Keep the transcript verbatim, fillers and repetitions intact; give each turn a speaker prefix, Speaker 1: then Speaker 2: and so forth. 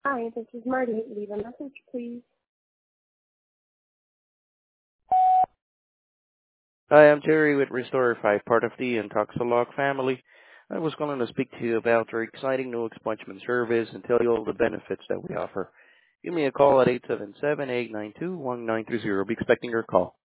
Speaker 1: Hi, this is Marty. Leave a message, please.
Speaker 2: Hi, I'm Terry with Restore five, part of the Intoxilog family. I was calling to speak to you about our exciting new expungement service and tell you all the benefits that we offer. Give me a call at eight seven seven, eight nine two, one nine three zero. Be expecting your call.